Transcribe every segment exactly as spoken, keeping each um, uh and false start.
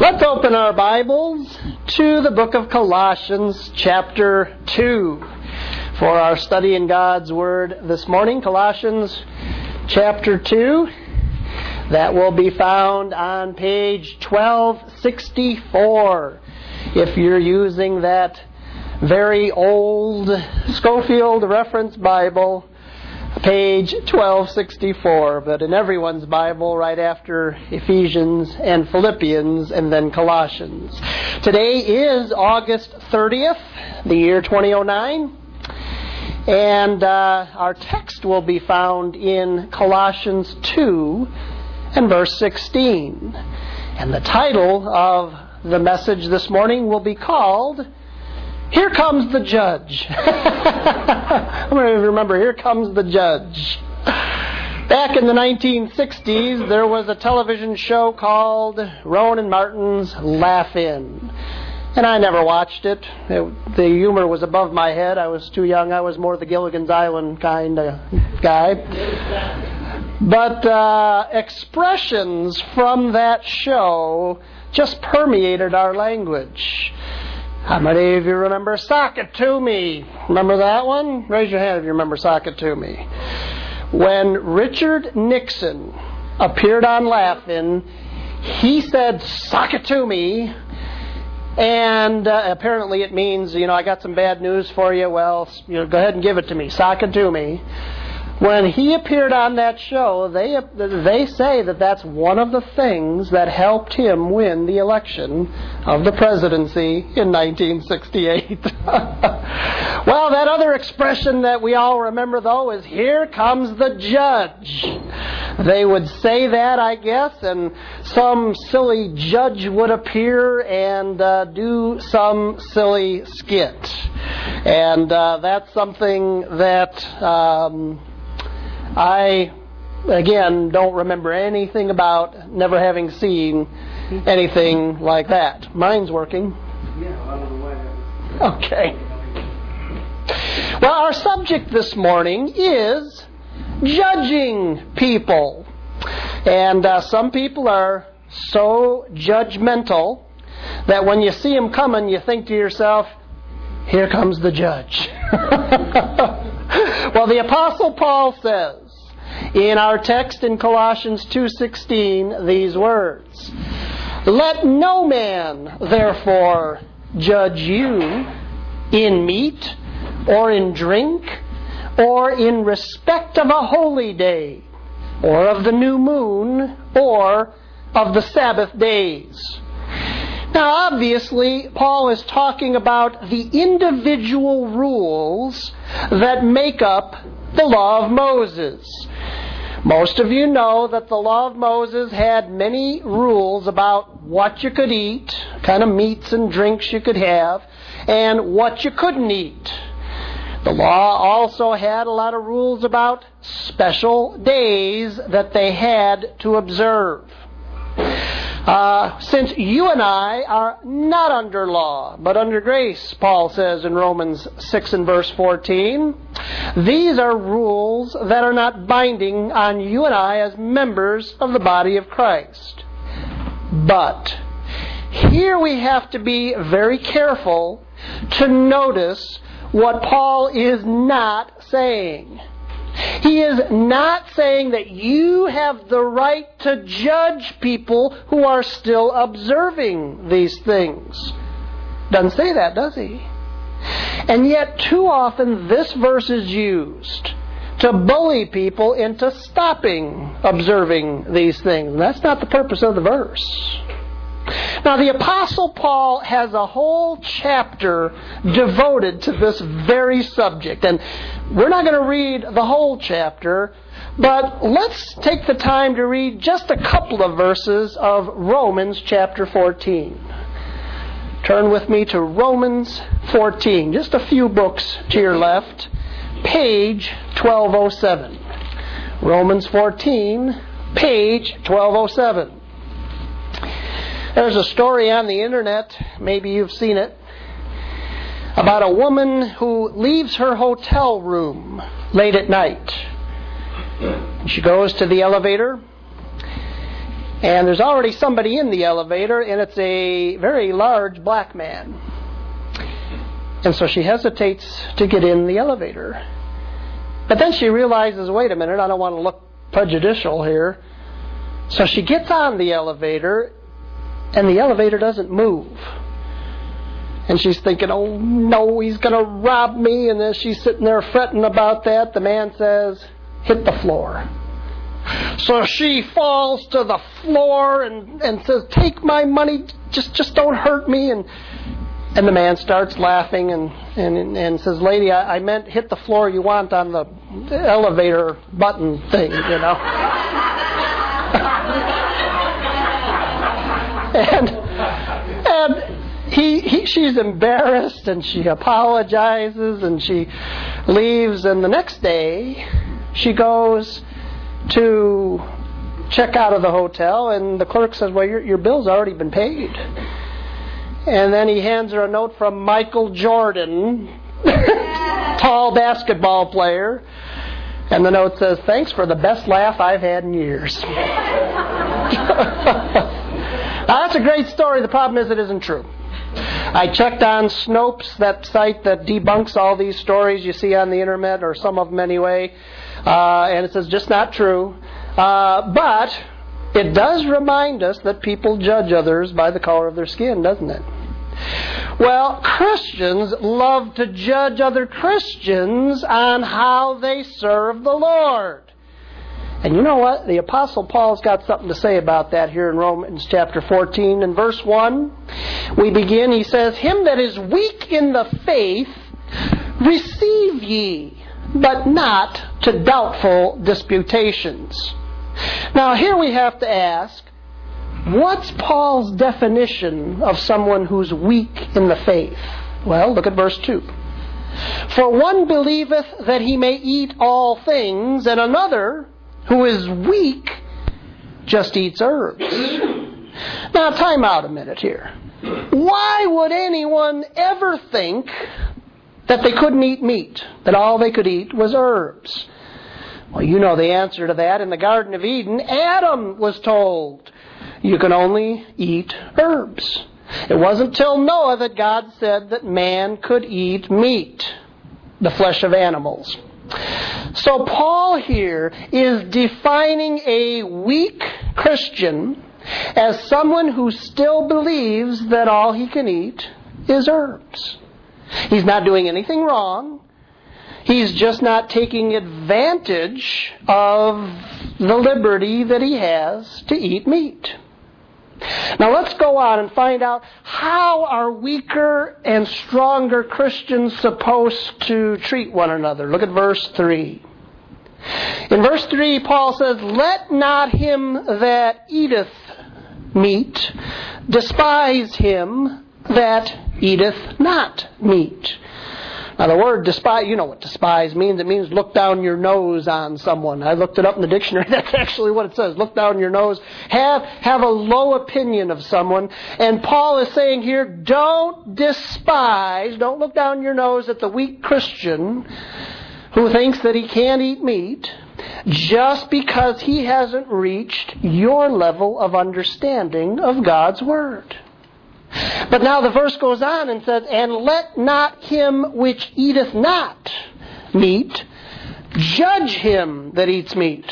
Let's open our Bibles to the book of Colossians chapter two for our study in God's Word this morning. Colossians chapter two. That will be found on page twelve sixty-four. If you're using that very old Scofield Reference Bible, page twelve sixty-four, but in everyone's Bible right after Ephesians and Philippians and then Colossians. Today is August thirtieth, the year twenty oh nine, and uh, our text will be found in Colossians two and verse sixteen. And the title of the message this morning will be called, Here Comes the Judge. How many of you remember Here Comes the Judge? Back in the nineteen sixties, there was a television show called Rowan and Martin's Laugh-In. And I never watched it. it. The humor was above my head. I was too young. I was more the Gilligan's Island kind of guy. But uh, expressions from that show just permeated our language. How many of you remember Sock It To Me? Remember that one? Raise your hand if you remember Sock It To Me. When Richard Nixon appeared on Laugh-In, he said, Sock it to me. And uh, apparently it means, you know, I got some bad news for you. Well, you know, go ahead and give it to me. Sock it to me. When he appeared on that show, they they say that that's one of the things that helped him win the election of the presidency in nineteen sixty-eight. Well, that other expression that we all remember, though, is Here Comes the Judge. They would say that, I guess, and some silly judge would appear and uh, do some silly skit. And uh, that's something that... Um, I, again, don't remember anything about, never having seen anything like that. Mine's working. Yeah, I don't know why. Okay. Well, our subject this morning is judging people. And uh, some people are so judgmental that when you see them coming, you think to yourself, here comes the judge. Well, the Apostle Paul says in our text in Colossians two sixteen these words, Let no man therefore judge you in meat or in drink or in respect of a holy day or of the new moon or of the Sabbath days. Now, obviously, Paul is talking about the individual rules that make up the Law of Moses. Most of you know that the Law of Moses had many rules about what you could eat, kind of meats and drinks you could have, and what you couldn't eat. The law also had a lot of rules about special days that they had to observe. Uh, since you and I are not under law, but under grace, Paul says in Romans six and verse fourteen, these are rules that are not binding on you and I as members of the body of Christ. But here we have to be very careful to notice what Paul is not saying. He is not saying that you have the right to judge people who are still observing these things. Doesn't say that, does he? And yet, too often, this verse is used to bully people into stopping observing these things. And that's not the purpose of the verse. Now, the Apostle Paul has a whole chapter devoted to this very subject. And we're not going to read the whole chapter, but let's take the time to read just a couple of verses of Romans chapter fourteen. Turn with me to Romans fourteen, just a few books to your left, page twelve oh seven. Romans fourteen, page twelve oh seven. There's a story on the internet, maybe you've seen it, about a woman who leaves her hotel room late at night. She goes to the elevator, And there's already somebody in the elevator, and it's a very large black man. And so she hesitates to get in the elevator. But then she realizes, wait a minute, I don't want to look prejudicial here. So she gets on the elevator, and the elevator doesn't move. And she's thinking, oh no, he's going to rob me. And as she's sitting there fretting about that, the man says, hit the floor. So she falls to the floor and, and says, take my money, just just don't hurt me. And and the man starts laughing and, and, and says, lady, I, I meant hit the floor you want on the elevator button thing, you know. and and he, he she's embarrassed and she apologizes and she leaves. And the next day she goes to check out of the hotel, and the clerk says, well, your, your bill's already been paid. And then he hands her a note from Michael Jordan, tall basketball player, and the note says, thanks for the best laugh I've had in years. Now, that's a great story. The problem is it isn't true. I checked on Snopes, that site that debunks all these stories you see on the internet, or some of them anyway. Uh, and it says just not true. Uh, but it does remind us that people judge others by the color of their skin, doesn't it? Well, Christians love to judge other Christians on how they serve the Lord. And you know what? The Apostle Paul's got something to say about that here in Romans chapter fourteen and verse one. We begin, he says, him that is weak in the faith, receive ye, but not to doubtful disputations. Now here we have to ask, what's Paul's definition of someone who's weak in the faith? Well, look at verse two. For one believeth that he may eat all things, and another, who is weak, just eats herbs. Now time out a minute here. Why would anyone ever think that they couldn't eat meat, that all they could eat was herbs? Well, you know the answer to that. In the Garden of Eden, Adam was told, you can only eat herbs. It wasn't till Noah that God said that man could eat meat, the flesh of animals. So Paul here is defining a weak Christian as someone who still believes that all he can eat is herbs. He's not doing anything wrong. He's just not taking advantage of the liberty that he has to eat meat. Now let's go on and find out, how are weaker and stronger Christians supposed to treat one another? Look at verse three. In verse three, Paul says, let not him that eateth meat despise him that eateth not meat. Now the word despise, you know what despise means. It means look down your nose on someone. I looked it up in the dictionary. That's actually what it says. Look down your nose. Have, have a low opinion of someone. And Paul is saying here, don't despise, don't look down your nose at the weak Christian who thinks that he can't eat meat just because he hasn't reached your level of understanding of God's Word. But now the verse goes on and says, and let not him which eateth not meat judge him that eats meat,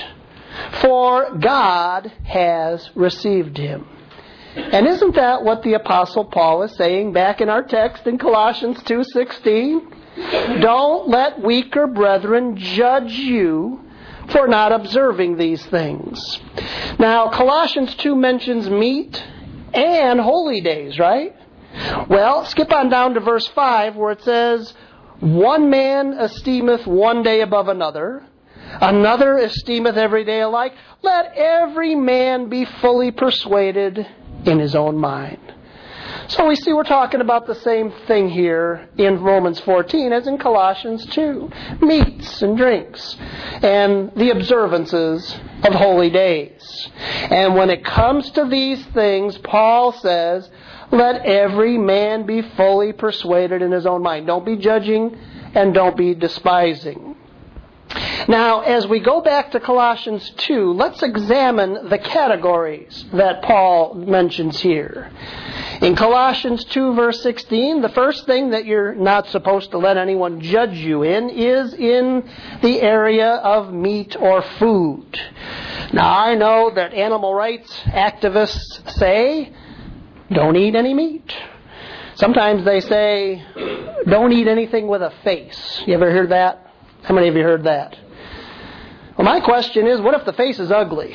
for God has received him. And isn't that what the Apostle Paul is saying back in our text in Colossians two sixteen? Don't let weaker brethren judge you for not observing these things. Now, Colossians two mentions meat and holy days, right? Well, skip on down to verse five where it says, one man esteemeth one day above another, another esteemeth every day alike. Let every man be fully persuaded in his own mind. So we see we're talking about the same thing here in Romans fourteen as in Colossians two. Meats and drinks and the observances of holy days. And when it comes to these things, Paul says, let every man be fully persuaded in his own mind. Don't be judging and don't be despising. Now, as we go back to Colossians two, let's examine the categories that Paul mentions here. In Colossians two, verse sixteen, the first thing that you're not supposed to let anyone judge you in is in the area of meat or food. Now, I know that animal rights activists say, don't eat any meat. Sometimes they say, don't eat anything with a face. You ever heard that? How many of you heard that? Well, my question is, what if the face is ugly?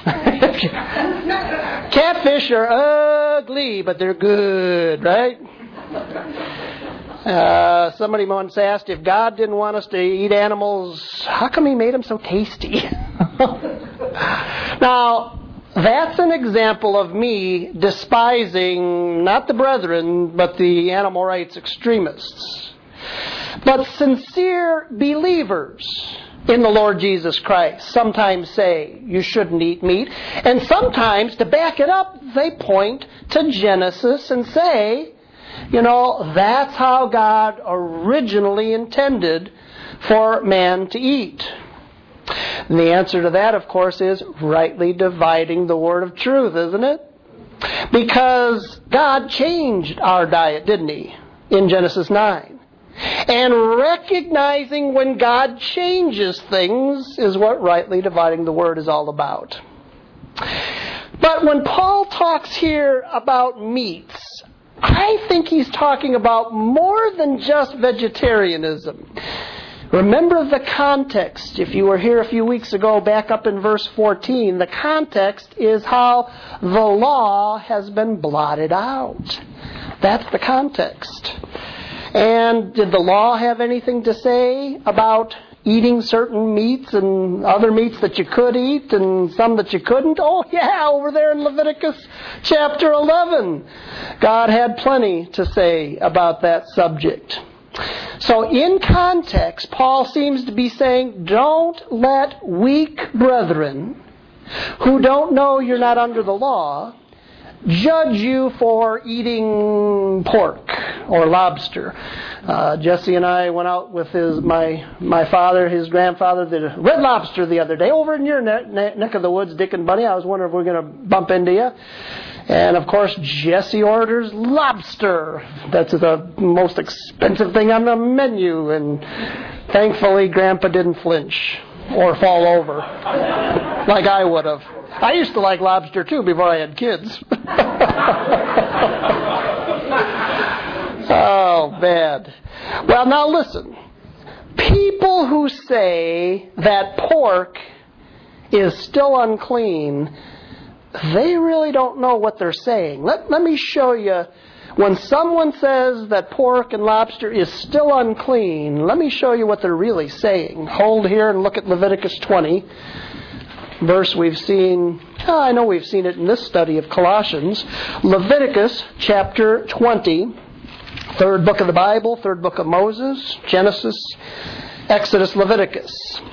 Catfish are ugly, but they're good, right? Uh, somebody once asked, if God didn't want us to eat animals, how come He made them so tasty? Now, that's an example of me despising not the brethren, but the animal rights extremists. But sincere believers in the Lord Jesus Christ sometimes say you shouldn't eat meat. And sometimes, to back it up, they point to Genesis and say, you know, that's how God originally intended for man to eat. And the answer to that, of course, is rightly dividing the word of truth, isn't it? Because God changed our diet, didn't He, in Genesis nine? And recognizing when God changes things is what rightly dividing the word is all about. But when Paul talks here about meats, I think he's talking about more than just vegetarianism. Remember the context. If you were here a few weeks ago, back up in verse fourteen, the context is how the law has been blotted out. That's the context. And did the law have anything to say about eating certain meats and other meats that you could eat and some that you couldn't? Oh, yeah, over there in Leviticus chapter eleven. God had plenty to say about that subject. So in context, Paul seems to be saying, don't let weak brethren who don't know you're not under the law judge you for eating pork or lobster. Uh, Jesse and I went out with his my my father, his grandfather, did red lobster the other day over in your ne- neck of the woods, Dick and Bunny. I was wondering if we were going to bump into you. And of course, Jesse orders lobster. That's the most expensive thing on the menu. And thankfully, Grandpa didn't flinch or fall over like I would have. I used to like lobster too before I had kids. Oh, bad. Well, now listen. People who say that pork is still unclean, they really don't know what they're saying. Let, let me show you. When someone says that pork and lobster is still unclean, let me show you what they're really saying. Hold here and look at Leviticus twenty. Verse we've seen, oh, I know we've seen it in this study of Colossians. Leviticus chapter twenty, third book of the Bible, third book of Moses, Genesis, Exodus, Leviticus.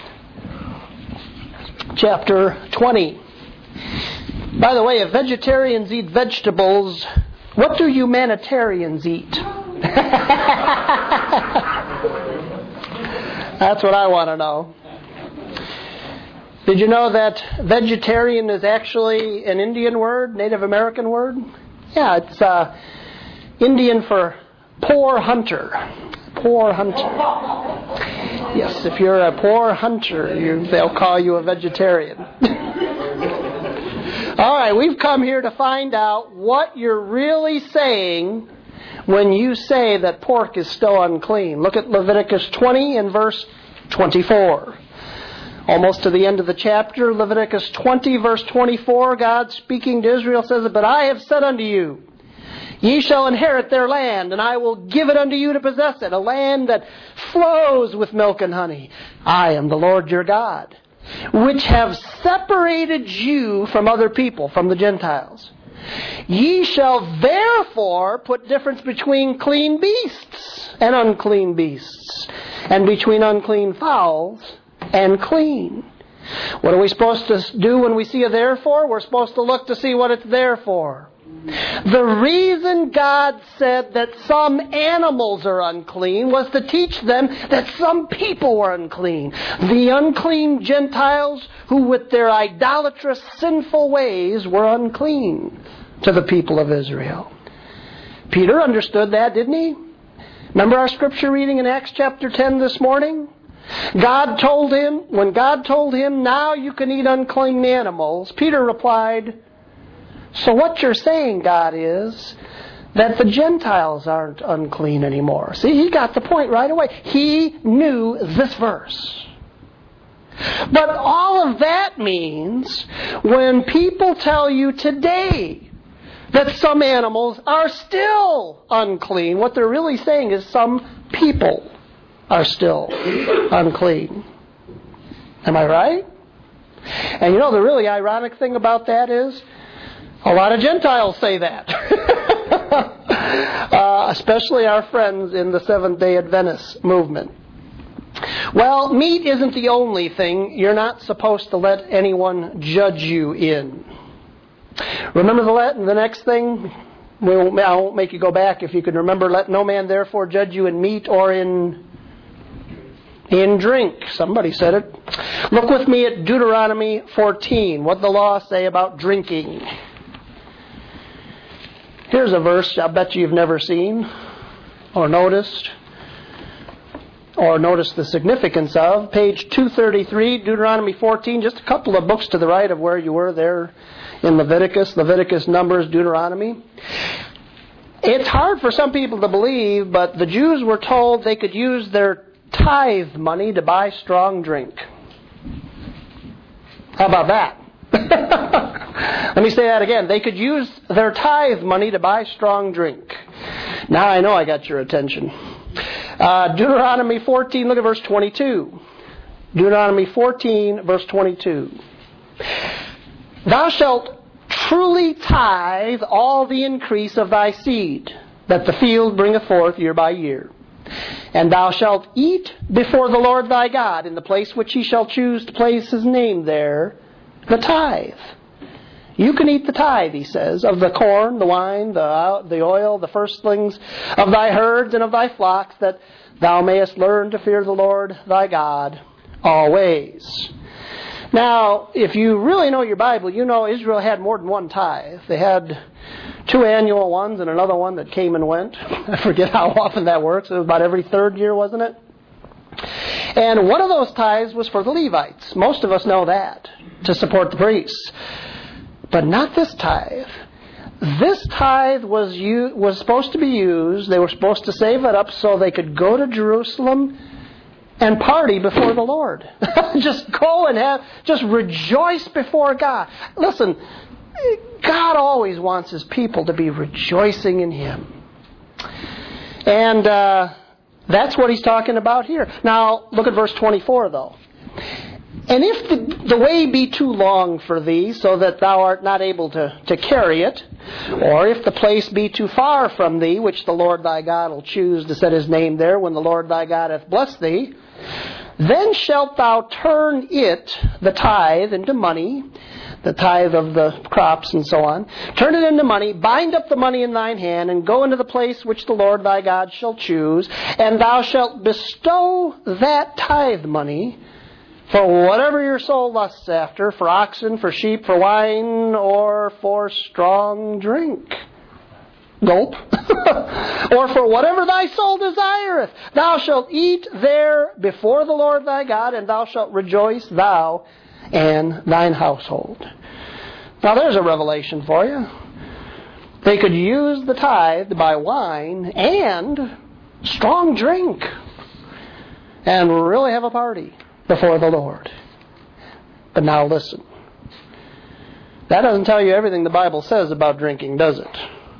Chapter twenty. By the way, if vegetarians eat vegetables, what do humanitarians eat? That's what I want to know. Did you know that vegetarian is actually an Indian word, Native American word? Yeah, it's uh, Indian for poor hunter. Poor hunter. Yes, if you're a poor hunter, you, they'll call you a vegetarian. All right, we've come here to find out what you're really saying when you say that pork is still unclean. Look at Leviticus twenty and verse twenty-four. Almost to the end of the chapter, Leviticus twenty, verse twenty-four, God speaking to Israel says, "But I have said unto you, ye shall inherit their land, and I will give it unto you to possess it, a land that flows with milk and honey. I am the Lord your God, which have separated you from other people, from the Gentiles. Ye shall therefore put difference between clean beasts and unclean beasts, and between unclean fowls and clean." What are we supposed to do when we see a therefore? We're supposed to look to see what it's there for. The reason God said that some animals are unclean was to teach them that some people were unclean. The unclean Gentiles who with their idolatrous, sinful ways were unclean to the people of Israel. Peter understood that, didn't he? Remember our scripture reading in Acts chapter ten this morning? God told him, when God told him, now you can eat unclean animals, Peter replied, so what you're saying, God, is that the Gentiles aren't unclean anymore. See, he got the point right away. He knew this verse. But all of that means when people tell you today that some animals are still unclean, what they're really saying is some people are still unclean. Am I right? And you know the really ironic thing about that is a lot of Gentiles say that. uh, especially our friends in the Seventh-day Adventist movement. Well, meat isn't the only thing you're not supposed to let anyone judge you in. Remember the, the next thing? We won't, I won't make you go back if you can remember. Let no man therefore judge you in meat or in, in drink. Somebody said it. Look with me at Deuteronomy fourteen. What did the law say about drinking? Here's a verse I bet you you've never seen or noticed or noticed the significance of. Page two thirty-three, Deuteronomy fourteen, just a couple of books to the right of where you were there in Leviticus, Leviticus, Numbers, Deuteronomy. It's hard for some people to believe, but the Jews were told they could use their tithe money to buy strong drink. How about that? Let me say that again. They could use their tithe money to buy strong drink. Now I know I got your attention. Uh, Deuteronomy fourteen, look at verse twenty-two. Deuteronomy fourteen, verse twenty-two. Thou shalt truly tithe all the increase of thy seed, that the field bringeth forth year by year. And thou shalt eat before the Lord thy God, in the place which he shall choose to place his name there, the tithe. You can eat the tithe, he says, of the corn, the wine, the, the oil, the firstlings of thy herds and of thy flocks, that thou mayest learn to fear the Lord thy God always. Now, if you really know your Bible, you know Israel had more than one tithe. They had two annual ones and another one that came and went. I forget how often that works. It was about every third year, wasn't it? And one of those tithes was for the Levites. Most of us know that, to support the priests. But not this tithe. This tithe was u- was supposed to be used. They were supposed to save it up so they could go to Jerusalem and party before the Lord. Just go and have, just rejoice before God. Listen, God always wants His people to be rejoicing in Him. And uh, that's what He's talking about here. Now, look at verse twenty-four, though. And if the, the way be too long for thee, so that thou art not able to, to carry it, or if the place be too far from thee, which the Lord thy God will choose to set His name there when the Lord thy God hath blessed thee, then shalt thou turn it, the tithe, into money, the tithe of the crops and so on. Turn it into money, bind up the money in thine hand, and go into the place which the Lord thy God shall choose, and thou shalt bestow that tithe money for whatever your soul lusts after, for oxen, for sheep, for wine, or for strong drink. Gulp. Or for whatever thy soul desireth. Thou shalt eat there before the Lord thy God, and thou shalt rejoice, thou and thine household. Now there's a revelation for you. They could use the tithe to buy wine and strong drink and really have a party before the Lord. But now listen. That doesn't tell you everything the Bible says about drinking, does it?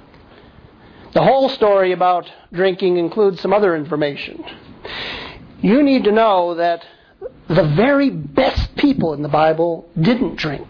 The whole story about drinking includes some other information. You need to know that the very best people in the Bible didn't drink.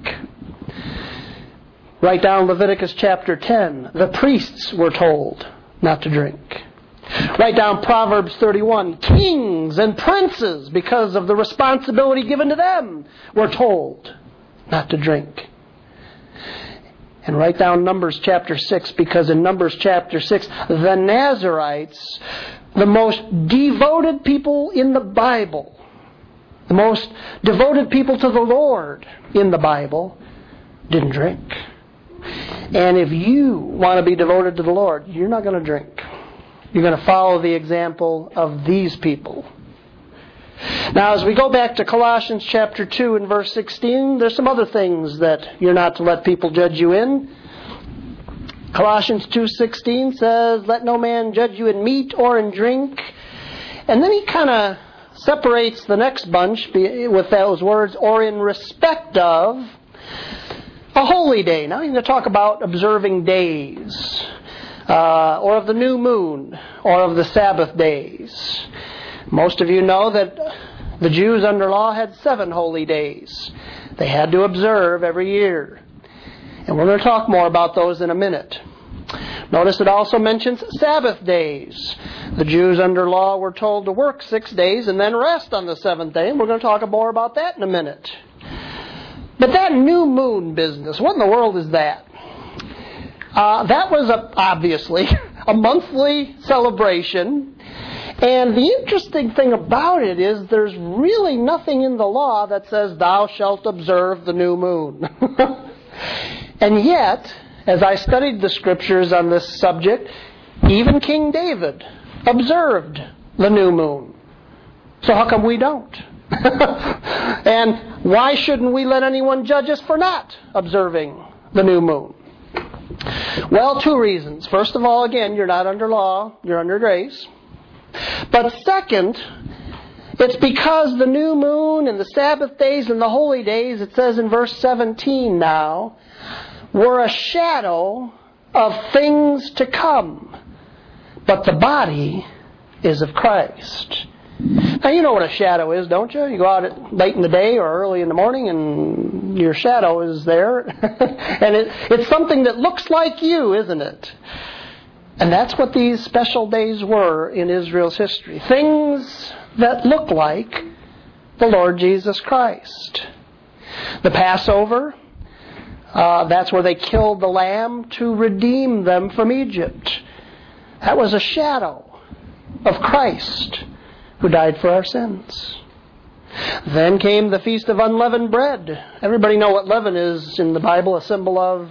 Write down Leviticus chapter ten. The priests were told not to drink. Write down Proverbs thirty-one. Kings and princes, because of the responsibility given to them, were told not to drink. And write down Numbers chapter six, because in Numbers chapter six, the Nazarites, the most devoted people in the Bible, the most devoted people to the Lord in the Bible, didn't drink. And if you want to be devoted to the Lord, you're not going to drink. You're going to follow the example of these people. Now, as we go back to Colossians chapter two and verse sixteen, there's some other things that you're not to let people judge you in. Colossians two sixteen says, "Let no man judge you in meat or in drink." And then he kind of separates the next bunch with those words, "or in respect of a holy day." Now he's going to talk about observing days, uh, or of the new moon, or of the Sabbath days. Most of you know that the Jews under law had seven holy days they had to observe every year. And we're going to talk more about those in a minute. Notice it also mentions Sabbath days. The Jews under law were told to work six days and then rest on the seventh day. And we're going to talk more about that in a minute. But that new moon business, what in the world is that? Uh, that was a, obviously a monthly celebration. And the interesting thing about it is there's really nothing in the law that says, "Thou shalt observe the new moon." And yet, as I studied the scriptures on this subject, even King David observed the new moon. So how come we don't? And why shouldn't we let anyone judge us for not observing the new moon? Well, two reasons. First of all, again, you're not under law, you're under grace. But second, it's because the new moon and the Sabbath days and the holy days, it says in verse seventeen now, were a shadow of things to come. But the body is of Christ. Now, you know what a shadow is, don't you? You go out at late in the day or early in the morning and your shadow is there. And it, it's something that looks like you, isn't it? And that's what these special days were in Israel's history. Things that look like the Lord Jesus Christ. The Passover, uh, that's where they killed the lamb to redeem them from Egypt. That was a shadow of Christ who died for our sins. Then came the Feast of Unleavened Bread. Everybody know what leaven is in the Bible, a symbol of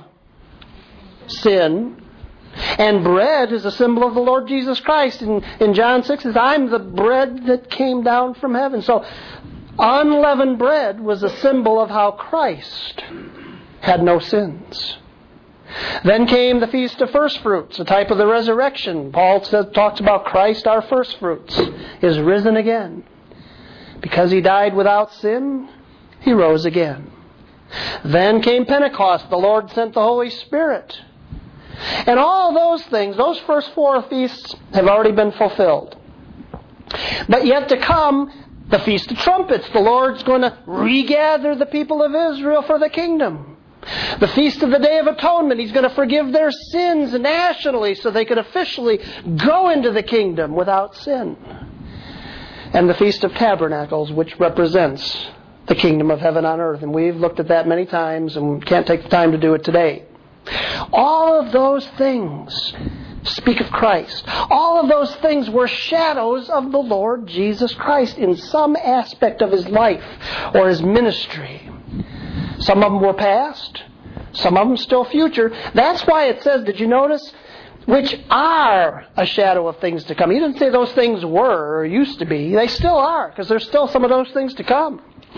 sin. And bread is a symbol of the Lord Jesus Christ. In, in John six, it says, "I'm the bread that came down from heaven." So unleavened bread was a symbol of how Christ had no sins. Then came the Feast of First Fruits, a type of the resurrection. Paul says, talks about Christ, our first fruits, is risen again. Because he died without sin, he rose again. Then came Pentecost. The Lord sent the Holy Spirit. And all those things, those first four feasts have already been fulfilled. But yet to come, the Feast of Trumpets. The Lord's going to regather the people of Israel for the kingdom. The Feast of the Day of Atonement. He's going to forgive their sins nationally so they could officially go into the kingdom without sin. And the Feast of Tabernacles, which represents the kingdom of heaven on earth. And we've looked at that many times and can't take the time to do it today. All of those things speak of Christ. All of those things were shadows of the Lord Jesus Christ in some aspect of His life or His ministry. Some of them were past. Some of them still future. That's why it says, did you notice? Which are a shadow of things to come. He didn't say those things were or used to be. They still are, because there's still some of those things to come.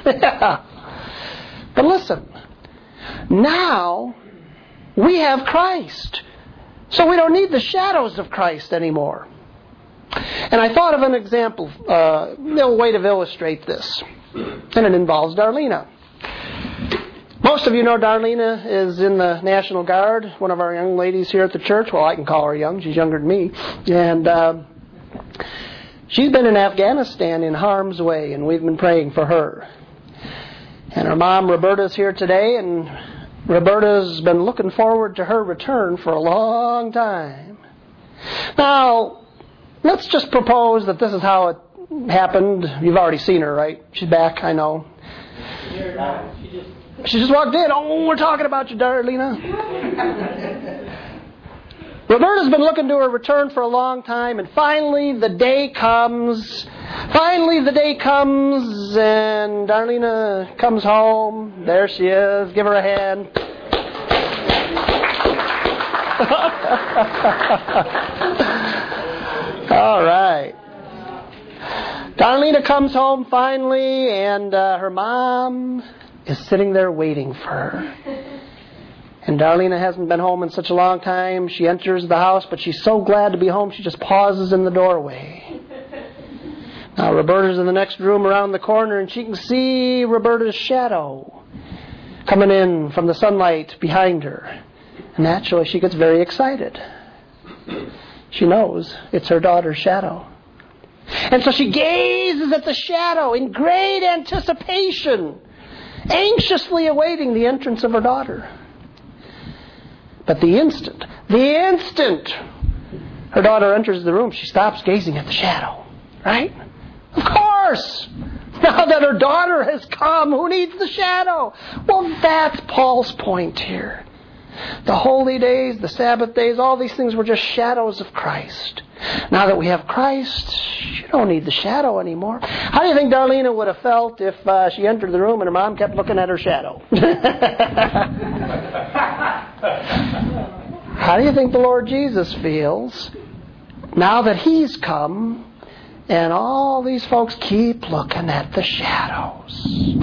But listen, now we have Christ. So we don't need the shadows of Christ anymore. And I thought of an example, uh, a way to illustrate this. And it involves Darlena. Most of you know Darlena is in the National Guard, one of our young ladies here at the church. Well, I can call her young. She's younger than me. And uh, she's been in Afghanistan in harm's way, and we've been praying for her. And her mom, Roberta's here today, and Roberta's been looking forward to her return for a long time. Now, let's just propose that this is how it happened. You've already seen her, right? She's back, I know. She just She just walked in. Oh, we're talking about you, Darlena. Roberta's been looking to her return for a long time, and finally the day comes. Finally the day comes, and Darlena comes home. There she is. Give her a hand. All right. Darlena comes home finally, and uh, her mom is sitting there waiting for her. And Darlena hasn't been home in such a long time. She enters the house, but she's so glad to be home, she just pauses in the doorway. Now, Roberta's in the next room around the corner, and she can see Roberta's shadow coming in from the sunlight behind her. And naturally, she gets very excited. She knows it's her daughter's shadow. And so she gazes at the shadow in great anticipation, anxiously awaiting the entrance of her daughter. But the instant, the instant her daughter enters the room, she stops gazing at the shadow. Right? Of course! Now that her daughter has come, who needs the shadow? Well, that's Paul's point here. The holy days, the Sabbath days, all these things were just shadows of Christ. Now that we have Christ, you don't need the shadow anymore. How do you think Darlena would have felt if uh, she entered the room and her mom kept looking at her shadow? How do you think the Lord Jesus feels now that He's come and all these folks keep looking at the shadows?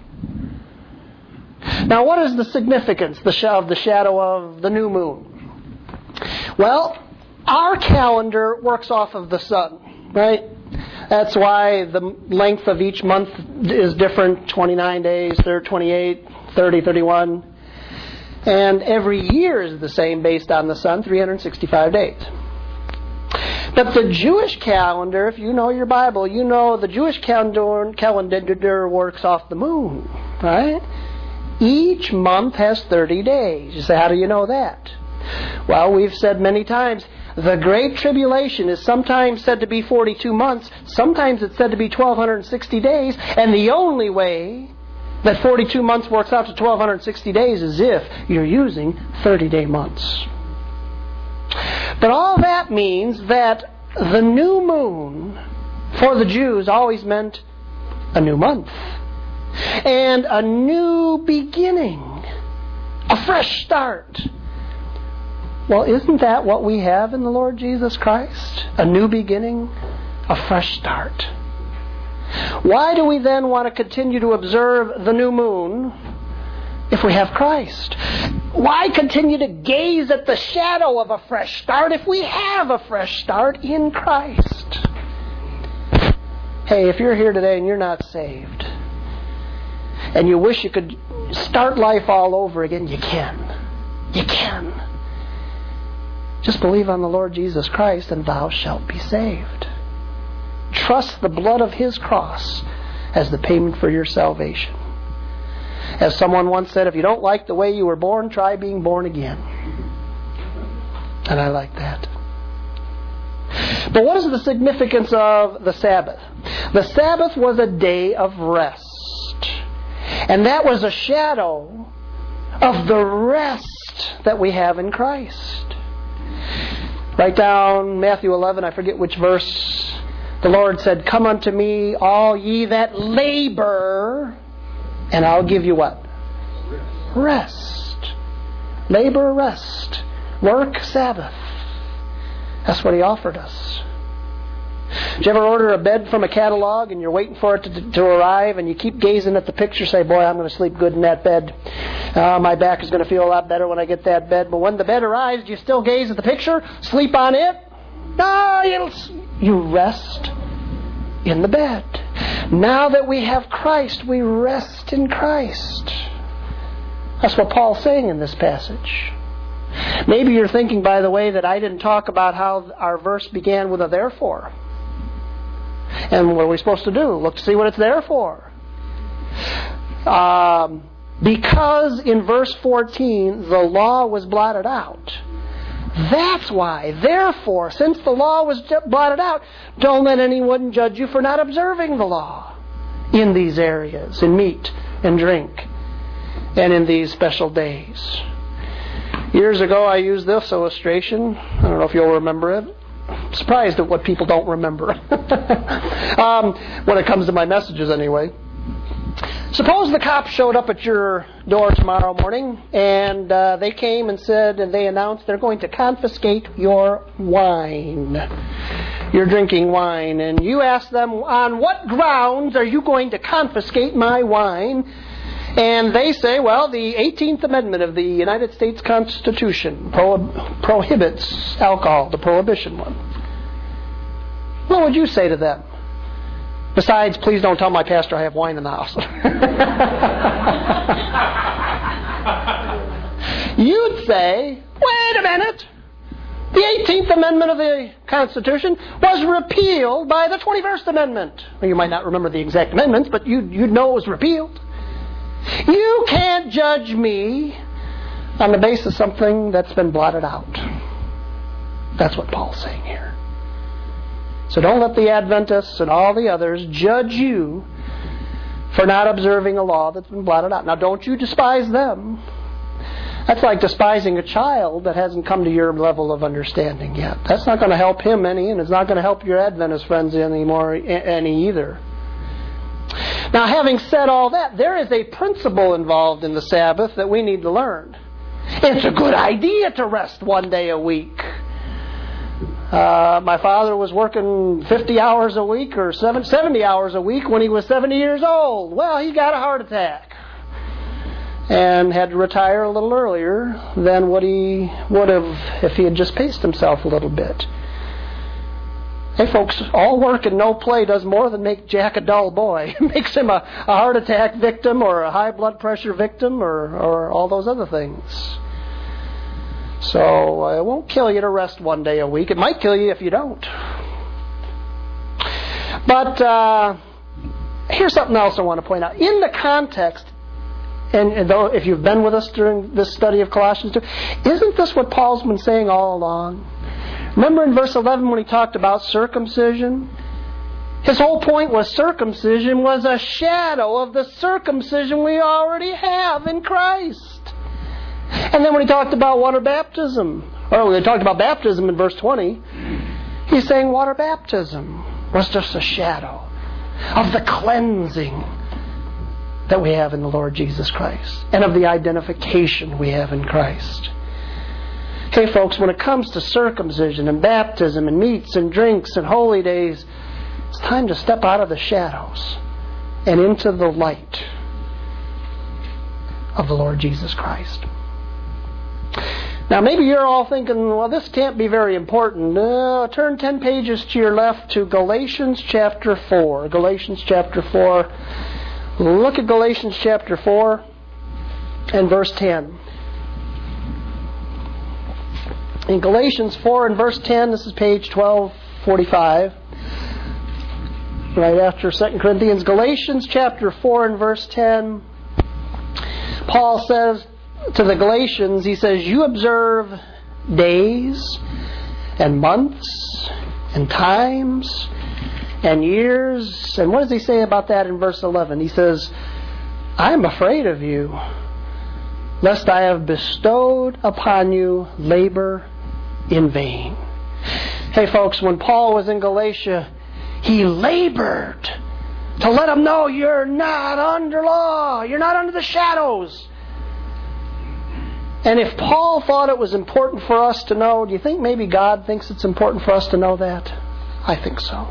Now, what is the significance of the shadow of the new moon? Well, our calendar works off of the sun, right? That's why the length of each month is different, twenty-nine days, twenty-eight, thirty, thirty-one. And every year is the same based on the sun, three hundred sixty-five days. But the Jewish calendar, if you know your Bible, you know the Jewish calendar, calendar works off the moon, right? Each month has thirty days. You say, how do you know that? Well, we've said many times, the Great Tribulation is sometimes said to be forty-two months, sometimes it's said to be twelve sixty days, and the only way that forty-two months works out to twelve sixty days is if you're using thirty-day months. But all that means that the new moon for the Jews always meant a new month. And a new beginning. A fresh start. Well, isn't that what we have in the Lord Jesus Christ? A new beginning, a fresh start. Why do we then want to continue to observe the new moon if we have Christ? Why continue to gaze at the shadow of a fresh start if we have a fresh start in Christ? Hey, if you're here today and you're not saved, and you wish you could start life all over again, you can. You can. Just believe on the Lord Jesus Christ and thou shalt be saved. Trust the blood of His cross as the payment for your salvation. As someone once said, if you don't like the way you were born, try being born again. And I like that. But what is the significance of the Sabbath? The Sabbath was a day of rest. And that was a shadow of the rest that we have in Christ. Write down Matthew eleven, I forget which verse. The Lord said, come unto me, all ye that labor, and I'll give you what? Rest. Labor, rest. Work, Sabbath. That's what He offered us. Did you ever order a bed from a catalog and you're waiting for it to, to arrive and you keep gazing at the picture, say, boy, I'm going to sleep good in that bed. Uh, my back is going to feel a lot better when I get that bed. But when the bed arrives, do you still gaze at the picture? Sleep on it? No, you'll, you rest in the bed. Now that we have Christ, we rest in Christ. That's what Paul's saying in this passage. Maybe you're thinking, by the way, that I didn't talk about how our verse began with a therefore. And what are we supposed to do? Look to see what it's there for. Um, because in verse fourteen, the law was blotted out. That's why. Therefore, since the law was blotted out, don't let anyone judge you for not observing the law in these areas, in meat and drink, and in these special days. Years ago, I used this illustration. I don't know if you'll remember it. I'm surprised at what people don't remember. um, when it comes to my messages, anyway. Suppose the cops showed up at your door tomorrow morning, and uh, they came and said, and they announced they're going to confiscate your wine. You're drinking wine, and you ask them, on what grounds are you going to confiscate my wine? And they say, well, the eighteenth Amendment of the United States Constitution pro- prohibits alcohol, the prohibition one. What would you say to them? Besides, please don't tell my pastor I have wine in the house. You'd say, wait a minute. The eighteenth Amendment of the Constitution was repealed by the twenty-first Amendment. Well, you might not remember the exact amendments, but you'd, you'd know it was repealed. You can't judge me on the basis of something that's been blotted out. That's what Paul's saying here. So don't let the Adventists and all the others judge you for not observing a law that's been blotted out. Now, don't you despise them. That's like despising a child that hasn't come to your level of understanding yet. That's not going to help him any, and it's not going to help your Adventist friends anymore any either. Now, having said all that, there is a principle involved in the Sabbath that we need to learn. It's a good idea to rest one day a week. Uh, my father was working fifty hours a week or seventy hours a week when he was seventy years old. Well, he got a heart attack and had to retire a little earlier than what he would have if he had just paced himself a little bit. Hey folks, all work and no play does more than make Jack a dull boy. It makes him a, a heart attack victim or a high blood pressure victim or, or all those other things. So uh, it won't kill you to rest one day a week. It might kill you if you don't. But uh, here's something else I want to point out. In the context, and, and though if you've been with us during this study of Colossians two, isn't this what Paul's been saying all along? Remember in verse eleven when he talked about circumcision? His whole point was circumcision was a shadow of the circumcision we already have in Christ. And then when he talked about water baptism, or when he talked about baptism in verse twenty, he's saying water baptism was just a shadow of the cleansing that we have in the Lord Jesus Christ and of the identification we have in Christ. Okay, folks, when it comes to circumcision and baptism and meats and drinks and holy days, it's time to step out of the shadows and into the light of the Lord Jesus Christ. Now, maybe you're all thinking, well, this can't be very important. Uh, turn ten pages to your left to Galatians chapter four. Galatians chapter four. Look at Galatians chapter four and verse ten. In Galatians four and verse ten, this is page twelve forty-five, right after Second Corinthians. Galatians chapter four and verse ten, Paul says to the Galatians, he says, you observe days and months and times and years. And what does he say about that in verse eleven? He says, I am afraid of you, lest I have bestowed upon you labor in vain. Hey folks, when Paul was in Galatia, he labored to let them know you're not under law, you're not under the shadows. And if Paul thought it was important for us to know, do you think maybe God thinks it's important for us to know that? I think so.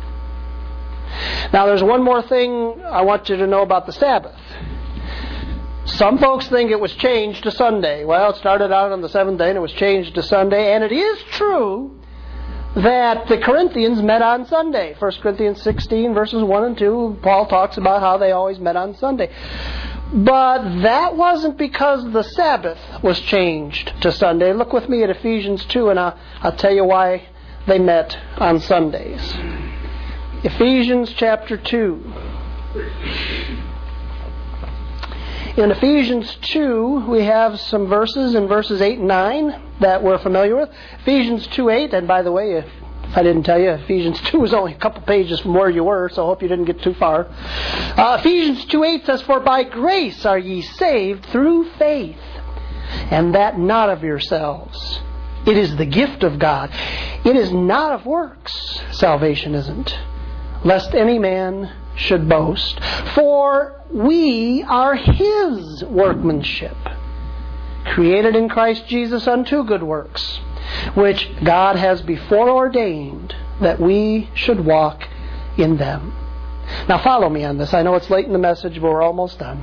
Now there's one more thing I want you to know about the Sabbath. Some folks think it was changed to Sunday. Well, it started out on the seventh day and it was changed to Sunday. And it is true that the Corinthians met on Sunday. First Corinthians sixteen, verses one and two, Paul talks about how they always met on Sunday. But that wasn't because the Sabbath was changed to Sunday. Look with me at Ephesians two and I'll, I'll tell you why they met on Sundays. Ephesians chapter two. In Ephesians two, we have some verses in verses eight and nine that we're familiar with. Ephesians two eight, and by the way, if I didn't tell you, Ephesians two is only a couple pages from where you were, so I hope you didn't get too far. Uh, Ephesians two eight says, "For by grace are ye saved through faith, and that not of yourselves. It is the gift of God. It is not of works." Salvation isn't. "Lest any man should boast. For we are His workmanship, created in Christ Jesus unto good works, which God has before ordained that we should walk in them." Now follow me on this. I know it's late in the message, but we're almost done.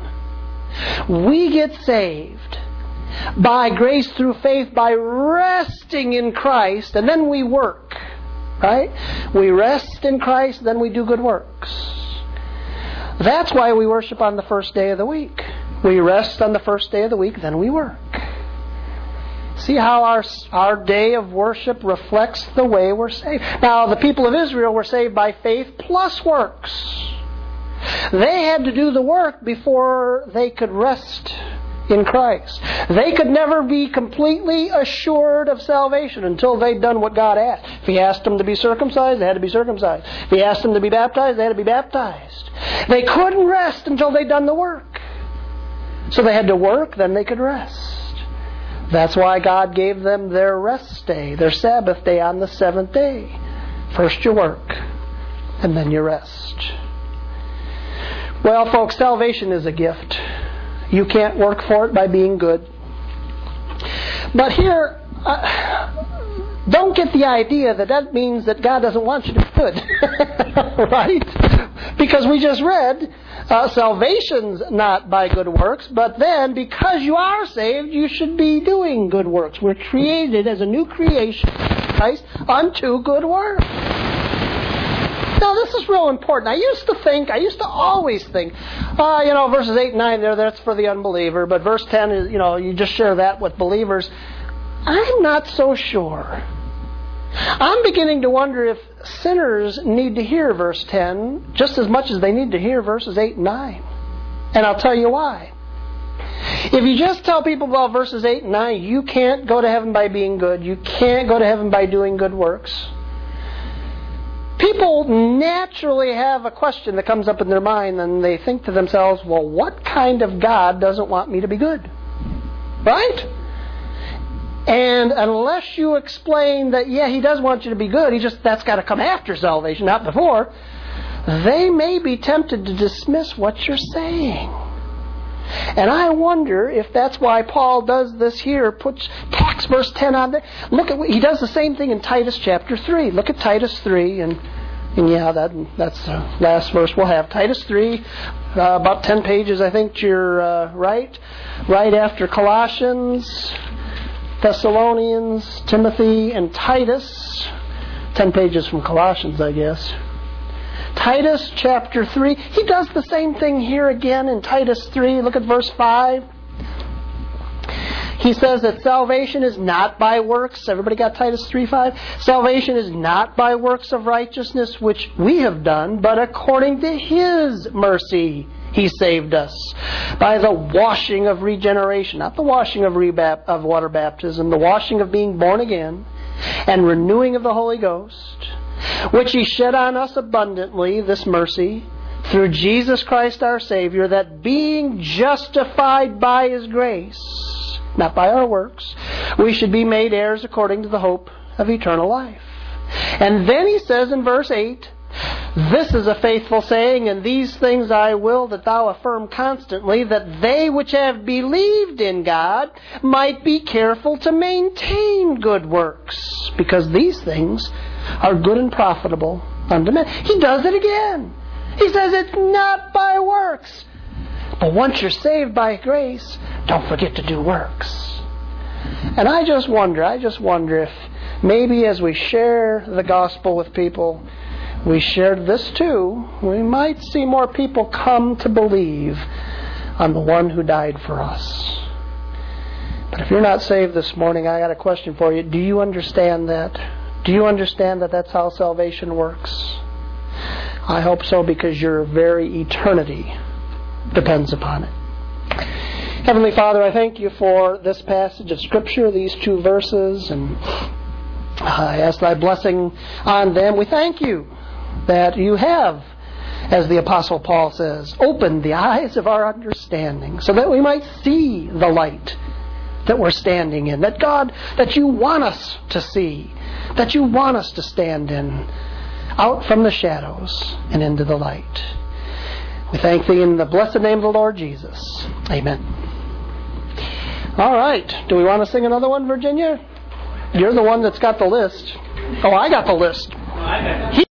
We get saved by grace through faith, by resting in Christ, and then we work. Right? We rest in Christ, then we do good works. That's why we worship on the first day of the week. We rest on the first day of the week, then we work. See how our our day of worship reflects the way we're saved. Now, the people of Israel were saved by faith plus works. They had to do the work before they could rest in Christ. They could never be completely assured of salvation until they'd done what God asked. If He asked them to be circumcised, they had to be circumcised. If He asked them to be baptized, they had to be baptized. They couldn't rest until they'd done the work. So they had to work, then they could rest. That's why God gave them their rest day, their Sabbath day on the seventh day. First you work, and then you rest. Well, folks, salvation is a gift. You can't work for it by being good. But here, uh, don't get the idea that that means that God doesn't want you to be good. Right? Because we just read, uh, salvation's not by good works, but then because you are saved, you should be doing good works. We're created as a new creation, Christ, unto good works. Now, this is real important. I used to think, I used to always think, uh, you know, verses eight and nine there, that's for the unbeliever. But verse ten is, you know, you just share that with believers. I'm not so sure. I'm beginning to wonder if sinners need to hear verse ten just as much as they need to hear verses eight and nine. And I'll tell you why. If you just tell people about verses eight and nine, you can't go to heaven by being good. You can't go to heaven by doing good works. People naturally have a question that comes up in their mind, and they think to themselves, well, what kind of God doesn't want me to be good? Right? And unless you explain that, yeah, He does want you to be good, He just that's got to come after salvation, not before, they may be tempted to dismiss what you're saying. And I wonder if that's why Paul does this here, puts tacks verse ten on there. Look at he does the same thing in Titus chapter three. Look at Titus three, and and yeah, that that's the last verse we'll have. Titus three, uh, about ten pages, I think you're uh, right, right after Colossians, Thessalonians, Timothy, and Titus. Ten pages from Colossians, I guess. Titus chapter three. He does the same thing here again in Titus three. Look at verse five. He says that salvation is not by works. Everybody got Titus three five? Salvation is not by works of righteousness which we have done, but according to His mercy He saved us by the washing of regeneration. Not the washing of, rebap- of water baptism, the washing of being born again and renewing of the Holy Ghost, which He shed on us abundantly, this mercy, through Jesus Christ our Savior, that being justified by His grace, not by our works, we should be made heirs according to the hope of eternal life. And then he says in verse eight, this is a faithful saying, and these things I will that thou affirm constantly, that they which have believed in God might be careful to maintain good works, because these things are good and profitable unto men. He does it again. He says it's not by works. But once you're saved by grace, don't forget to do works. And I just wonder, I just wonder if maybe as we share the gospel with people, we shared this too, we might see more people come to believe on the one who died for us. But if you're not saved this morning, I got a question for you. Do you understand that? Do you understand that that's how salvation works? I hope so, because your very eternity depends upon it. Heavenly Father, I thank You for this passage of Scripture, these two verses, and I ask thy blessing on them. We thank you that you have, as the Apostle Paul says, opened the eyes of our understanding so that we might see the light that we're standing in. That God, that you want us to see, that you want us to stand in, out from the shadows and into the light. We thank thee in the blessed name of the Lord Jesus. Amen. All right. Do we want to sing another one, Virginia? You're the one that's got the list. Oh, I got the list.